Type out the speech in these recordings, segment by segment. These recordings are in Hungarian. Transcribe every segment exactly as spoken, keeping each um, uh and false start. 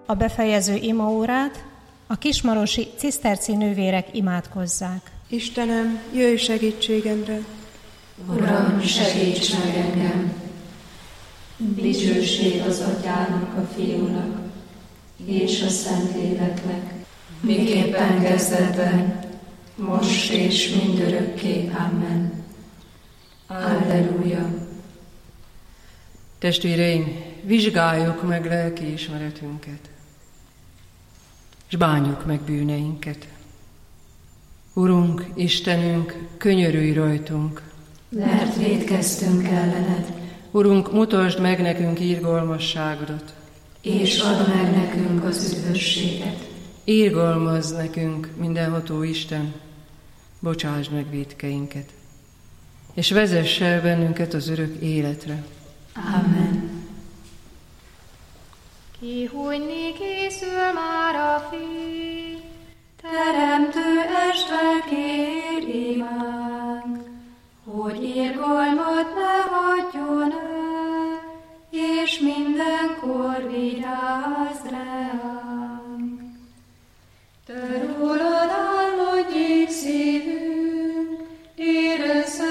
A befejező imaórát a kismarosi ciszterci nővérek imádkozzák. Istenem, jöjj segítségemre! Uram, segíts meg engem! Dicsőség az Atyának, a Fiúnak és a Szentléleknek, miképpen kezdetben, most és mindörökké. Amen. Alleluja! Testvéreim, vizsgáljuk meg lelkiismeretünket, és bánjuk meg bűneinket. Urunk, Istenünk, könyörülj rajtunk, mert vétkeztünk ellened. Urunk, mutasd meg nekünk irgalmasságodat, és add meg nekünk az üdvösséget. Irgalmazz nekünk, mindenható Isten, bocsásd meg vétkeinket, és vezess el bennünket az örök életre. Amen. Kihújni készül már a fény, Teremtő estvel kér imánk, hogy irgalmat ne hagyjon el, és mindenkor vigyázz ránk. Te rólad álmodjék szívünk, érezze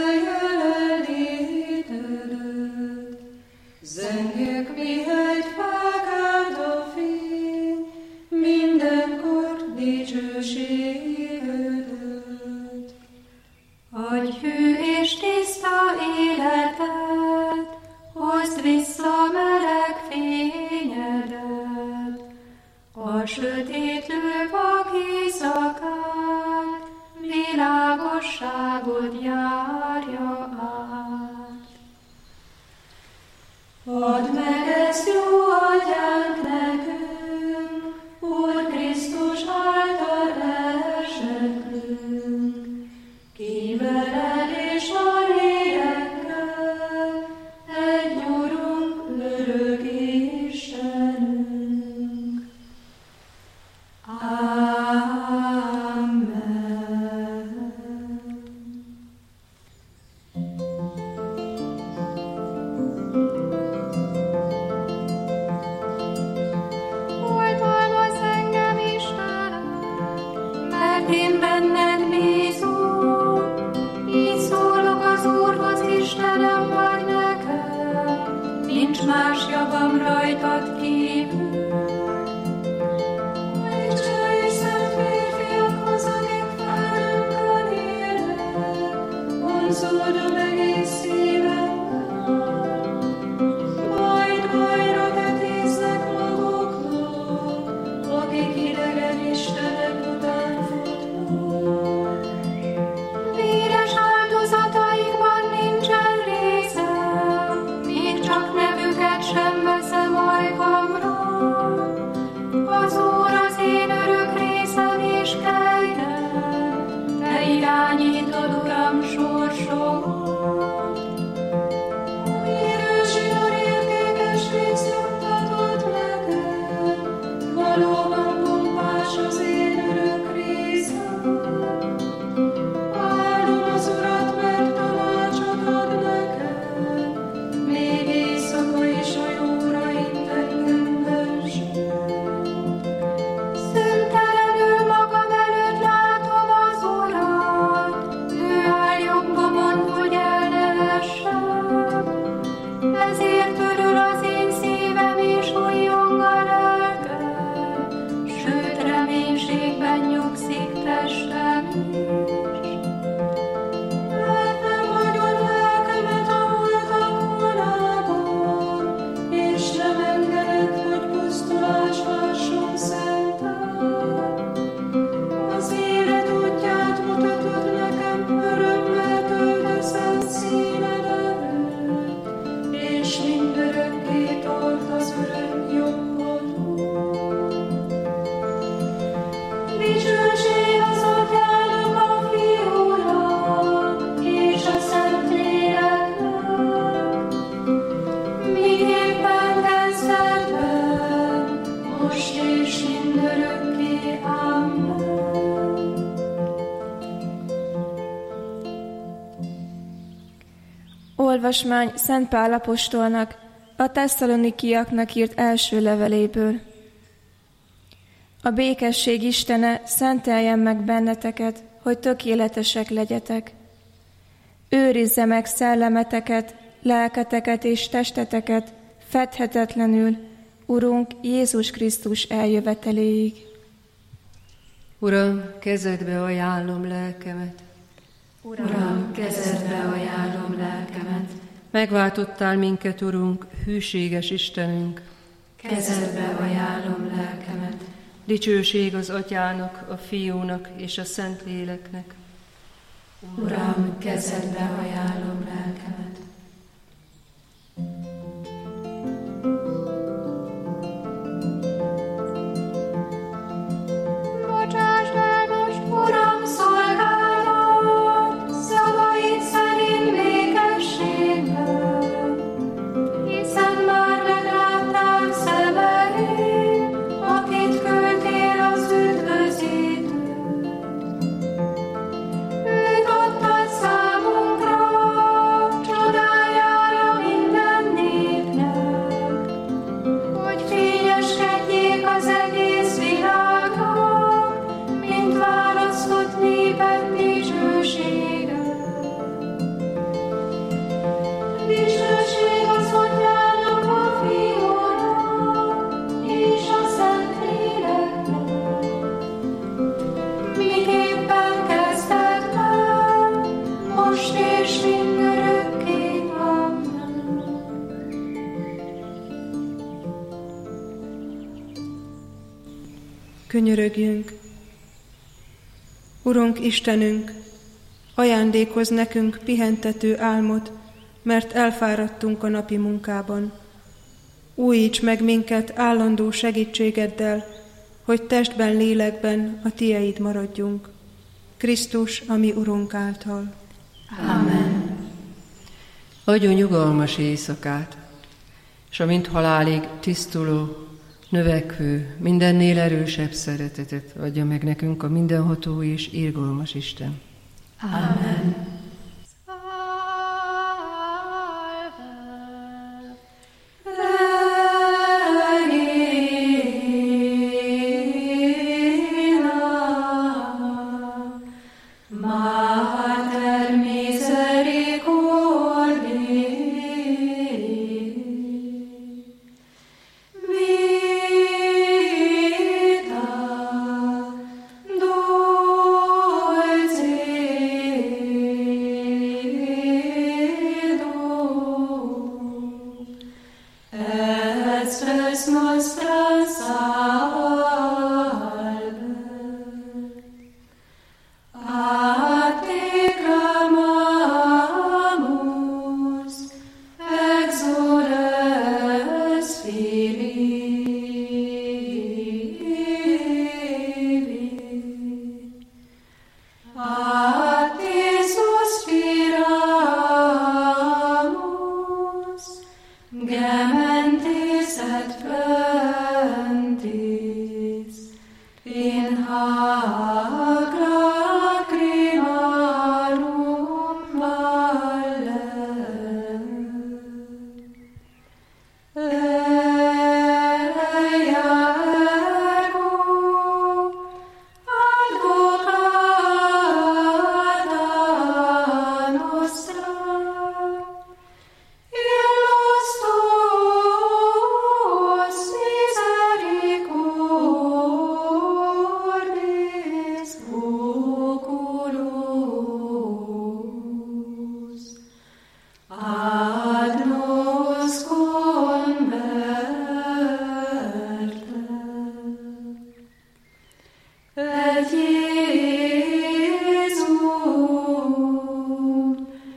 jelenlétedet. Zengjük, mihegy felkelt a fény, mindenkor dicsőségedet. Adj hű és tiszta életet, hozd vissza meleg fényedet, a sötétlő vak éjszakát, világosságot járja át. Add meg ezt, jó Atyánk, nekünk, Úr Krisztus által elsekrünk, ki veled és a lélekkel, egy Urunk, örök Istenünk. Amen. oltalmazz engem, Istenem, Mert én benned bízom, így szólok az Úrhoz, Istenem vagy nekem, nincs más javam rajtad kívül. Isten és szent férfiakhoz, akik felőnkön élnek, vonzódom egész szívemmel, majd bajra tetéznek maguknak, akik idegen istenek után futnak. Véres áldozataikban nincsen részem, még csak nevüket sem veszem ajkamra. Az Úr az én örök részem és kegyem, te irányítod, Uram, sorsomat. Új erősítor értékes rész juttatod nekem, valóban pompás az én örök részem. Áldom az Urat, mert tanácsot ad nekem, még éjszaka is a jóra int engem verseny. Szüntelenül magam előtt látom az Urat, ő áll jobbomon, hogy el ne essem. Ezért örül az én szívem és újjong a lelkem, sőt reménységben nyugszik testem is. Mert nem hagyod lelkemet a holtak vonában, és nem engeded, hogy pusztulás lásson szentel. Az élet útját mutatod nekem, örömmel töltesz színed előtt, és mindörökké tart az örök jobbodon. Dicsőség az Atyának, a Fiúnak és a Szentléleknek, miképpen kezdetben, most és mindörökké. Amen. Olvasmány Szent Pál apostolnak a tesszalonikiaknak írt első leveléből. A békesség Istene szenteljen meg benneteket, hogy tökéletesek legyetek. Őrizze meg szellemeteket, lelketeket és testeteket fedhetetlenül, Urunk Jézus Krisztus eljöveteléig. Uram, kezedbe ajánlom lelkemet. Uram, kezedbe ajánlom lelkemet. Megváltottál minket, Urunk, hűséges Istenünk. Kezedbe ajánlom lelkemet. Dicsőség az Atyának, a Fiúnak és a Szentléleknek. Uram, kezedbe ajánlom lelkemet. Bocsásd el most, Uram, szolgálat, szavaid szerint békességben, hiszen már megláttál szemeim, akit küldtél az üdvözítőt. Őt adtad számunkra, csodájára minden népnek, hogy fényeskedjék az egész világnak, mint választott néped dicsősége. Dicsőség az Atyának, a Fiúnak és a Szentléleknek, miképpen kezdetben, most és mindörökké. Amen. Könyörögjünk! Urunk Istenünk, ajándékozz nekünk pihentető álmot, mert elfáradtunk a napi munkában. Újíts meg minket állandó segítségeddel, hogy testben, lélekben a tieid maradjunk. Krisztus, a mi Urunk által. Amen. Adjon nyugalmas éjszakát, és a mint halálig tisztuló, növekvő, mindennél erősebb szeretetet adja meg nekünk a mindenható és irgalmas Isten. Amen. Mater misericordiae, vita dulcedo, et spes nostra salve. A te clamamus, exules Filii. A te suspiramus, gementes et plentis, in hac lacrimarum valle. Eia ergo, advocata nostra, illos tuos misericordis oculos, ad nos converte. Et Iesum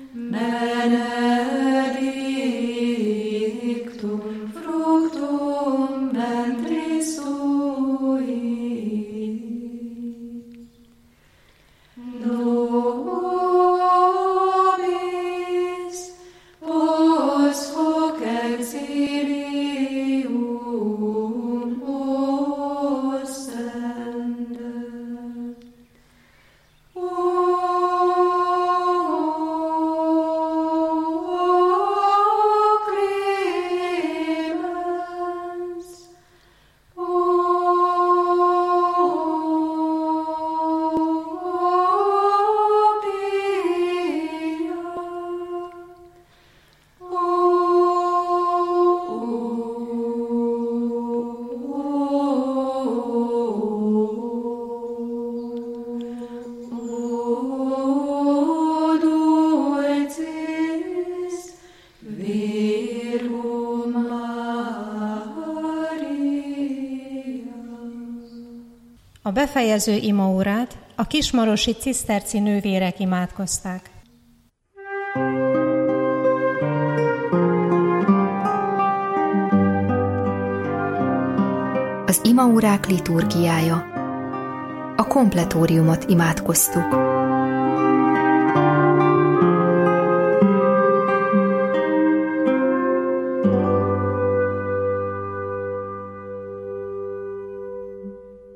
benedictum fructum ventris tui. Nobis post hoc exilium ostende. O clemens, o A befejező imaórát a kismarosi ciszterci nővérek imádkozták. Az imaórák liturgiája. A kompletóriumot imádkoztuk.